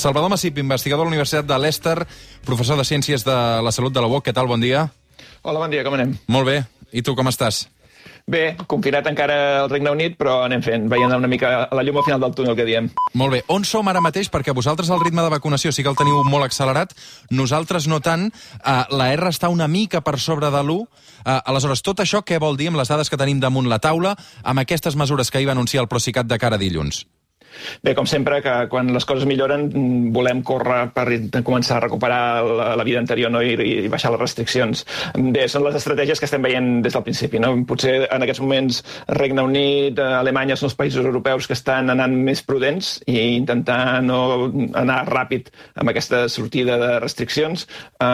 Salvador Massip, investigador a la Universitat de Leicester, professor de Ciències de la Salut de la UOC. Què tal? Bon dia. Hola, bon dia, com anem? Molt bé. I tu, com estàs? Bé, confinat encara al Regne Unit, però anem fent, veient una mica la llum al final del túnel, que diem. Molt bé. On som ara mateix? Perquè vosaltres el ritme de vacunació sí que el teniu molt accelerat, nosaltres no tant. La R està una mica per sobre de l'1. Aleshores, tot això què vol dir amb les dades que tenim damunt la taula, amb aquestes mesures que ahir va anunciar el Procicat de cara a dilluns? Bé, com sempre, que quan les coses milloren volem córrer per començar a recuperar la vida anterior, no? I baixar les restriccions. Bé, són les estratègies que estem veient des del principi, no? Potser en aquests moments Regne Unit, Alemanya són els països europeus que estan anant més prudents i intentar no anar ràpid amb aquesta sortida de restriccions.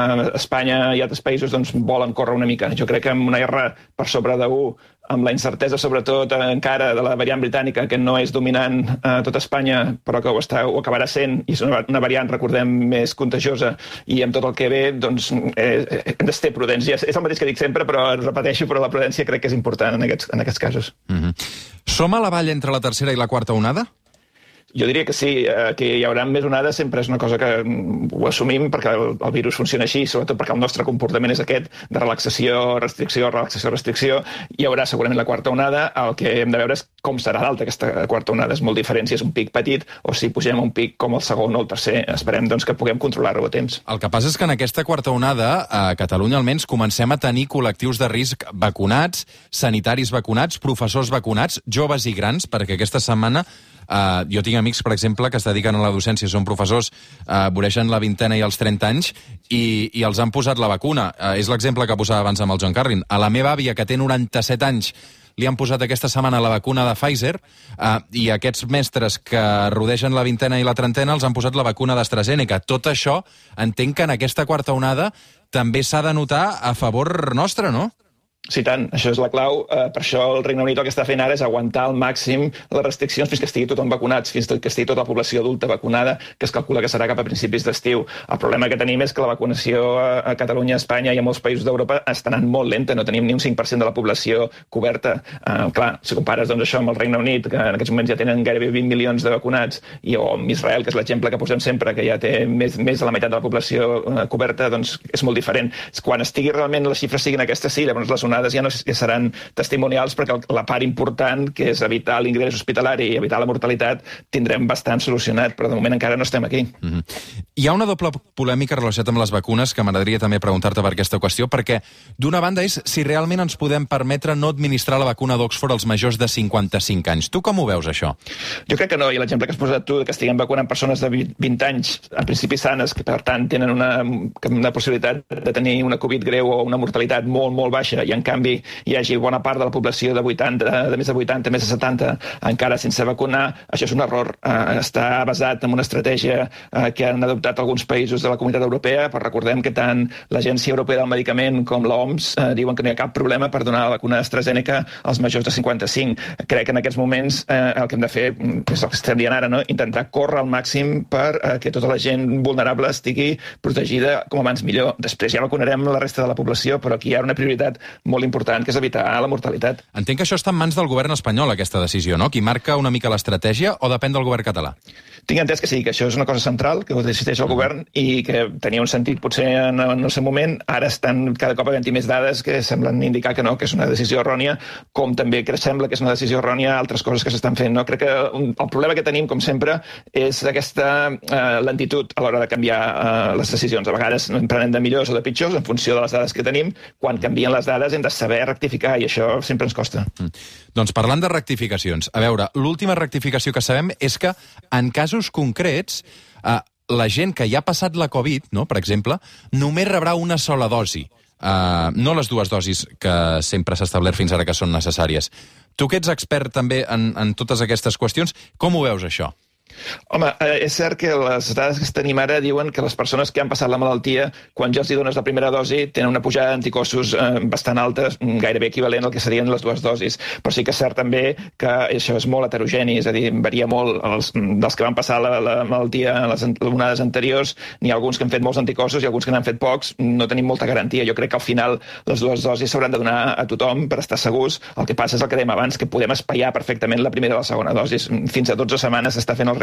Espanya i altres països volen córrer una mica. Jo crec que amb una R per sobre de 1, amb la incertesa, sobretot encara, de la variant britànica, que no és dominant a tot Espanya, però que ho acabarà sent, i és una variant, recordem, més contagiosa, i amb tot el que ve, doncs, hem de ser prudents. És el mateix que dic sempre, però repeteixo, però la prudència crec que és important en aquests casos. Som a la vall entre la tercera i la quarta onada? Jo diria que sí, que hi haurà més onades sempre és una cosa que ho assumim perquè el virus funciona així, sobretot perquè el nostre comportament és aquest de relaxació, restricció, relaxació, restricció. Hi haurà segurament la quarta onada. El que hem de veure és com serà l'alta aquesta quarta onada. És molt diferent si és un pic petit o si pugem a un pic com el segon o el tercer. Esperem que puguem controlar-ho a temps. El que passa és que en aquesta quarta onada, a Catalunya almenys, comencem a tenir col·lectius de risc vacunats, sanitaris vacunats, professors vacunats, joves i grans, perquè aquesta setmana jo tinc amics, per exemple, que es dediquen a la docència, són professors, voreixen la vintena i els 30 anys, i els han posat la vacuna. És l'exemple que posava abans amb el John Carlin. A la meva àvia, que té 97 anys, li han posat aquesta setmana la vacuna de Pfizer, i aquests mestres que rodegen la vintena i la trentena els han posat la vacuna d'AstraZeneca. Tot això, entenc que en aquesta quarta onada també s'ha de notar a favor nostre, no? Sí, tant. Això és la clau. Per això el Regne Unit el que està fent ara és aguantar al màxim les restriccions fins que estigui tothom vacunats, fins que estigui tota la població adulta vacunada, que es calcula que serà cap a principis d'estiu. El problema que tenim és que la vacunació a Catalunya, a Espanya i a molts països d'Europa està anant molt lenta. No tenim ni un 5% de la població coberta. Clar, si compares això amb el Regne Unit, que en aquests moments ja tenen gairebé 20 milions de vacunats, o amb Israel, que és l'exemple que posem sempre, que ja té més de la meitat de la població coberta, doncs és molt diferent. Quan estigui realment les xifres siguin aquestes, sí, llavors les onades ja no seran testimonials, perquè la part important, que és evitar l'ingrés hospitalari i evitar la mortalitat, tindrem bastant solucionat, però de moment encara no estem aquí. Hi ha una doble polèmica relacionada amb les vacunes que m'agradaria també preguntar-te per aquesta qüestió, perquè d'una banda és si realment ens podem permetre no administrar la vacuna d'Oxford als majors de 55 anys. Tu com ho veus, això? Jo crec que no, i l'exemple que has posat tu, que estiguem vacunant persones de 20 anys, en principi sanes, que per tant tenen una possibilitat de tenir una Covid greu o una mortalitat molt, molt baixa, i en canvi hi hagi bona part de la població de més de 80, més de 70, encara sense vacunar, això és un error. Està basat en una estratègia que han adoptat alguns països de la Comunitat Europea, però recordem que tant l'Agència Europea del Medicament com l'OMS diuen que no hi ha cap problema per donar la vacuna d'AstraZeneca als majors de 55. Crec que en aquests moments el que hem de fer, és el que estem dient ara, no? Intentar córrer al màxim per que tota la gent vulnerable estigui protegida com abans millor. Després ja vacunarem la resta de la població, però aquí hi ha una prioritat molt important, que és evitar la mortalitat. Entenc que això està en mans del govern espanyol, aquesta decisió, no? Qui marca una mica l'estratègia, o depèn del govern català? Tinc entès que sí, que això és una cosa central, que ho decideix el govern, i que tenia un sentit potser en el seu moment. Ara estan cada cop havent-hi més dades que semblen indicar que no, que és una decisió errònia, com també que sembla que és una decisió errònia altres coses que s'estan fent, no? Crec que el problema que tenim, com sempre, és aquesta lentitud a l'hora de canviar les decisions. A vegades en prenem de millors o de pitjors en funció de les dades que tenim. Quan canvien les dades hem de saber rectificar, i això sempre ens costa. Doncs parlant de rectificacions, a veure, l'última rectificació que sabem és que en casos concrets la gent que ja ha passat la Covid, no, per exemple, només rebrà una sola dosi, no les dues dosis que sempre s'ha establert fins ara que són necessàries. Tu que ets expert també en totes aquestes qüestions, com ho veus, això? Home, és cert que les dades que tenim ara diuen que les persones que han passat la malaltia, quan ja els dones la primera dosi, tenen una pujada d'anticossos bastant alta, gairebé equivalent al que serien les dues dosis. Però sí que és cert també que això és molt heterogeni, és a dir, varia molt. Dels que van passar la malaltia en les onades anteriors, n'hi ha alguns que han fet molts anticossos i alguns que n'han fet pocs. No tenim molta garantia. Jo crec que al final les dues dosis s'hauran de donar a tothom per estar segurs. El que passa és el que dèiem abans, que podem espaiar perfectament la primera i la segona dosis. Fins a 12 setmanes s'està fent el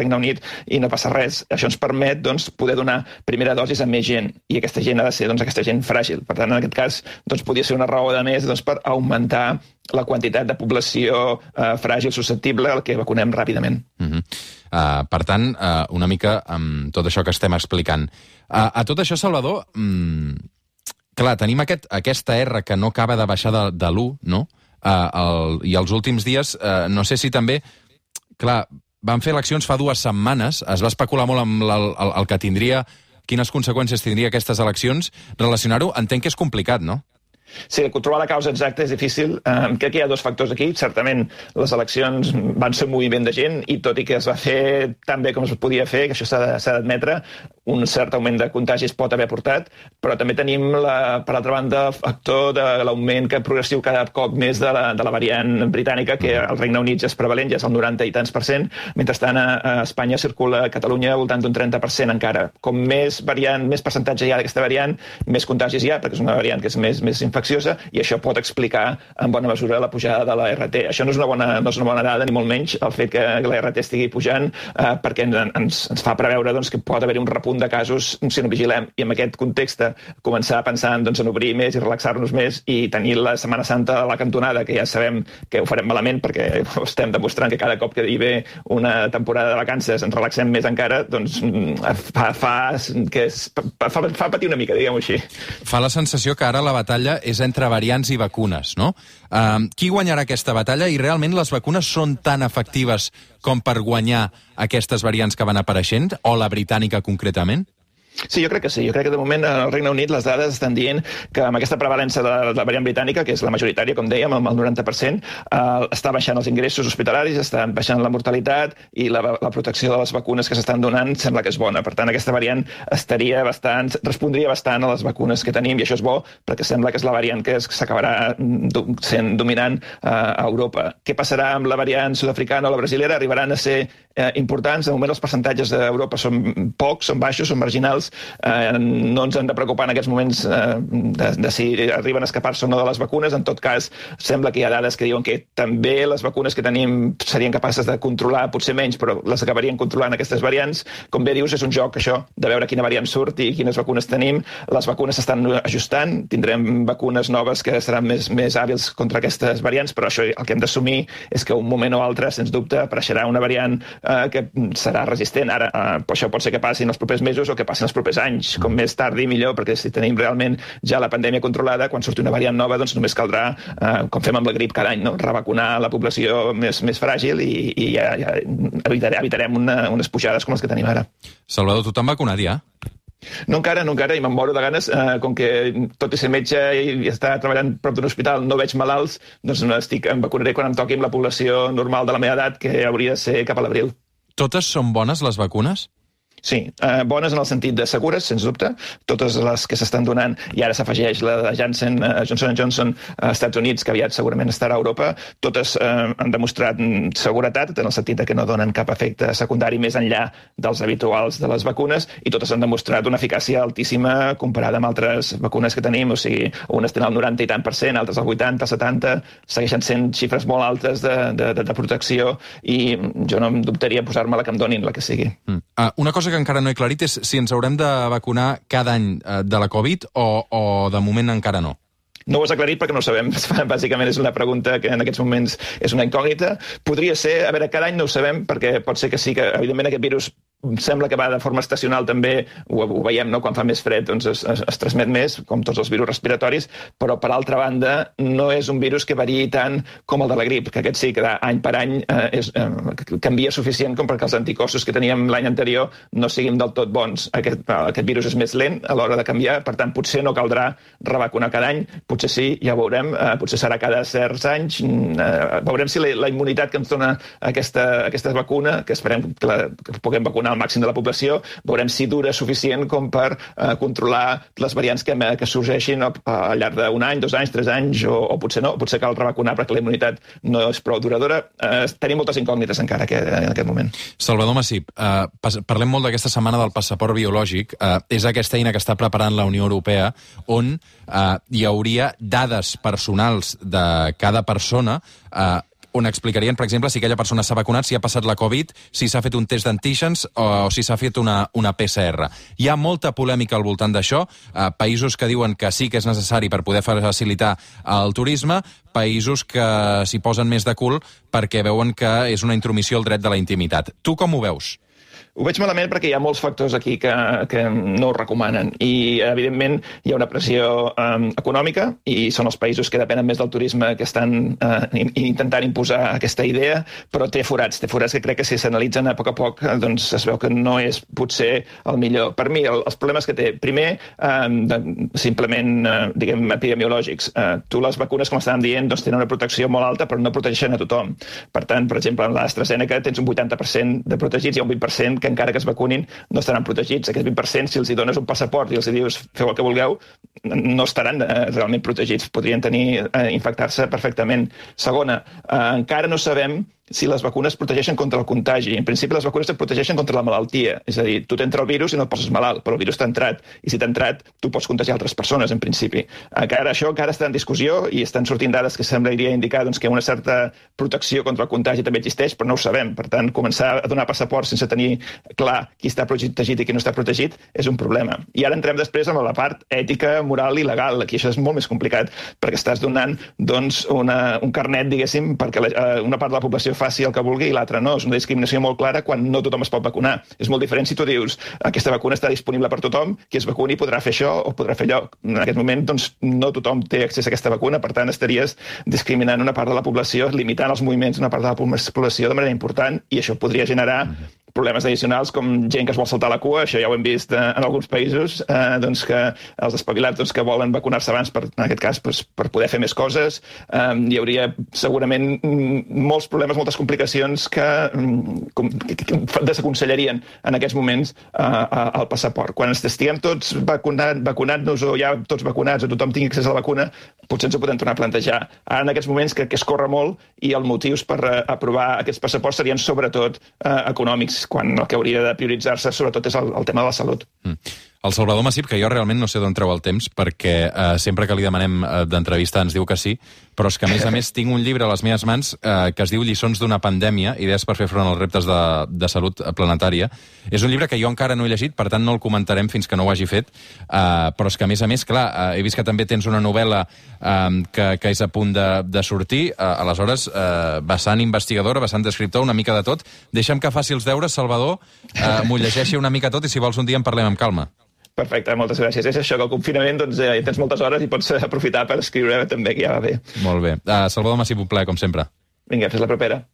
Regne Unit i no passa res. Això ens permet doncs, poder donar primera dosis a més gent, i aquesta gent ha de ser aquesta gent fràgil. Per tant, en aquest cas, podria ser una raó de més per augmentar la quantitat de població fràgil, susceptible, al que vacunem ràpidament. Per tant, una mica amb tot això que estem explicant. A tot això, Salvador, clar, tenim aquesta R que no acaba de baixar de l'1, no? I els últims dies, no sé si també... Clar, van fer eleccions fa 2 setmanes, es va especular molt amb el que tindria, quines conseqüències tindria aquestes eleccions. Relacionar-ho, entenc que és complicat, no? Sí, controlar la causa exacta és difícil. Crec que hi ha 2 factors aquí. Certament, les eleccions van ser un moviment de gent i tot i que es va fer tan bé com es podia fer, que això s'ha d'admetre, un cert augment de contagis pot haver portat, però també tenim, per altra banda, el factor de l'augment progressiu cada cop més de la variant britànica, que al Regne Unit ja és prevalent, ja és el 90 i tants %, mentrestant a Espanya circula a Catalunya al voltant d'un 30% encara. Com més percentatge hi ha d'aquesta variant, més contagis hi ha, perquè és una variant que és més infecciosa, i això pot explicar en bona mesura la pujada de la RT. Això no és una bona dada, ni molt menys, el fet que la RT estigui pujant, perquè ens fa preveure que pot haver-hi un repunt de casos si no vigilem. I en aquest context, començar pensant en obrir més i relaxar-nos més i tenir la Setmana Santa a la cantonada, que ja sabem que ho farem malament perquè estem demostrant que cada cop que hi ve una temporada de vacances ens relaxem més encara, doncs fa patir una mica, diguem-ho així. Fa la sensació que ara la batalla és entre variants i vacunes, no? Qui guanyarà aquesta batalla i realment les vacunes són tan efectives com per guanyar aquestes variants que van apareixent, o la britànica concretament? Sí, jo crec que sí. Jo crec que de moment al Regne Unit les dades estan dient que amb aquesta prevalença de la variant britànica, que és la majoritària, com dèiem, amb el 90%, està baixant els ingressos hospitalaris, està baixant la mortalitat i la protecció de les vacunes que s'estan donant sembla que és bona. Per tant, aquesta variant respondria bastant a les vacunes que tenim, i això és bo perquè sembla que és la variant que s'acabarà sent dominant a Europa. Què passarà amb la variant sud-africana o la brasilera? Arribaran a ser importants. De moment els percentatges d'Europa són pocs, són baixos, són marginals. No ens hem de preocupar en aquests moments de si arriben a escapar-se o no de les vacunes. En tot cas, sembla que hi ha dades que diuen que també les vacunes que tenim serien capaces de controlar, potser menys, però les acabarien controlant aquestes variants. Com bé dius, és un joc, això, de veure quina variant surt i quines vacunes tenim. Les vacunes s'estan ajustant, tindrem vacunes noves que seran més hàbils contra aquestes variants, però això el que hem d'assumir és que un moment o altre, sens dubte, apareixerà una variant que serà resistent. Ara, això pot ser que passi en els propers mesos o que passi en els propers anys. Com més tardi, millor, perquè si tenim realment ja la pandèmia controlada, quan surti una variant nova, doncs només caldrà, com fem amb la grip cada any, no? Revacunar la població més fràgil i ja evitarem unes pujades com les que tenim ara. Salvador, tu t'han vacunat ja? No encara, i me'n moro de ganes, com que tot i ser metge i estar treballant prop d'un hospital no veig malalts, doncs em vacunaré quan em toqui amb la població normal de la meva edat, que hauria de ser cap a l'abril. Totes són bones, les vacunes? Sí, bones en el sentit de segures, sens dubte. Totes les que s'estan donant, i ara s'afegeix la de Johnson & Johnson als Estats Units, que aviat segurament estarà a Europa, totes han demostrat seguretat, en el sentit que no donen cap efecte secundari més enllà dels habituals de les vacunes, i totes han demostrat una eficàcia altíssima comparada amb altres vacunes que tenim, o sigui, unes tenen el 90 i tant %, altres el 80, el 70, segueixen sent xifres molt altes de protecció, i jo no em dubtaria posar-me la que em donin, la que sigui. Una cosa que encara no he aclarit és si ens haurem de vacunar cada any de la Covid o de moment encara no. No ho has aclarit perquè no ho sabem. Bàsicament és una pregunta que en aquests moments és una incògnita. Podria ser, a veure, cada any no ho sabem, perquè pot ser que sí, que evidentment aquest virus sembla que va de forma estacional també, ho veiem, no? Quan fa més fred doncs es transmet més, com tots els virus respiratoris, però per altra banda no és un virus que variï tant com el de la grip, que aquest sí que any per any canvia suficient com perquè els anticossos que teníem l'any anterior no siguin del tot bons. Aquest virus és més lent a l'hora de canviar, per tant potser no caldrà revacunar cada any, potser sí, ja ho veurem, potser serà cada certs anys, veurem si la immunitat que ens dona aquesta vacuna, que esperem que puguem vacunar al màxim de la població, veurem si dura suficient com per controlar les variants que sorgeixin al llarg d'un any, 2 anys, 3 anys, o potser no, potser cal revacunar perquè la immunitat no és prou duradora. Tenim moltes incògnites encara en aquest moment. Salvador Massip, parlem molt d'aquesta setmana del passaport biològic. És aquesta eina que està preparant la Unió Europea on hi hauria dades personals de cada persona on explicarien, per exemple, si aquella persona s'ha vacunat, si ha passat la Covid, si s'ha fet un test d'antígens o si s'ha fet una PCR. Hi ha molta polèmica al voltant d'això, països que diuen que sí que és necessari per poder facilitar el turisme, països que s'hi posen més de cul perquè veuen que és una intromissió al dret de la intimitat. Tu com ho veus? Ho veig malament perquè hi ha molts factors aquí que no ho recomanen i, evidentment, hi ha una pressió econòmica i són els països que depenen més del turisme que estan intentant imposar aquesta idea, però té forats que crec que si s'analitzen a poc doncs es veu que no és potser el millor. Per mi, els problemes que té, primer, simplement, diguem, epidemiològics. Tu les vacunes, com estàvem dient, doncs tenen una protecció molt alta, però no protegeixen a tothom. Per tant, per exemple, en l'AstraZeneca tens un 80% de protegits i un 20% que encara que es vacunin no estaran protegits. Aquest 20%, si els hi dones un passaport i els dius feu el que vulgueu, no estaran realment protegits. Podrien infectar-se perfectament. Segona, encara no sabem si les vacunes protegeixen contra el contagi. En principi, les vacunes et protegeixen contra la malaltia. És a dir, tu t'entra el virus i no et poses malalt, però el virus t'ha entrat. I si t'ha entrat, tu pots contagiar altres persones, en principi. Això encara està en discussió i estan sortint dades que semblaria indicar que una certa protecció contra el contagi també existeix, però no ho sabem. Per tant, començar a donar passaport sense tenir clar qui està protegit i qui no està protegit és un problema. I ara entrem després amb la part ètica, moral i legal. Aquí això és molt més complicat, perquè estàs donant un carnet, diguéssim, perquè una part de la població faci el que vulgui i l'altra no. És una discriminació molt clara quan no tothom es pot vacunar. És molt diferent si tu dius aquesta vacuna està disponible per tothom, qui es vacuni podrà fer això o podrà fer allò. En aquest moment, doncs, no tothom té accés a aquesta vacuna, per tant, estaries discriminant una part de la població, limitant els moviments d'una part de la població de manera important, i això podria generar problemes addicionals com gent que es vol saltar la cua. Això ja ho hem vist en alguns països, que els espavilats que volen vacunar-se abans, en aquest cas, per poder fer més coses. Hi hauria segurament molts problemes, moltes complicacions que desaconsellarien en aquests moments el passaport. Quan estiguem tots vacunant-nos o ja tots vacunats o tothom tingui accés a la vacuna, potser ens ho podem tornar a plantejar. Ara, en aquests moments, crec que es corre molt i els motius per aprovar aquests passaports serien sobretot econòmics, quan el que hauria de prioritzar-se sobretot és el tema de la salut. El Salvador Massip, que jo realment no sé d'on treu el temps, perquè sempre que li demanem d'entrevista ens diu que sí, però és que, a més, tinc un llibre a les meves mans que es diu Lliçons d'una pandèmia, idees per fer front als reptes de salut planetària. És un llibre que jo encara no he llegit, per tant no el comentarem fins que no ho hagi fet, però és que, a més, clar, he vist que també tens una novel·la que és a punt de sortir, aleshores, vessant investigadora, vessant d'escriptor, una mica de tot. Deixa'm que faci els deures, Salvador, m'ho llegeixi una mica tot i si vols un dia en parlem amb calma. Perfecte, moltes gràcies. És això, que al confinament tens moltes hores i pots aprofitar per escriure també, que ja va bé. Molt bé. Salvador Massip, un plaer, com sempre. Vinga, fins la propera.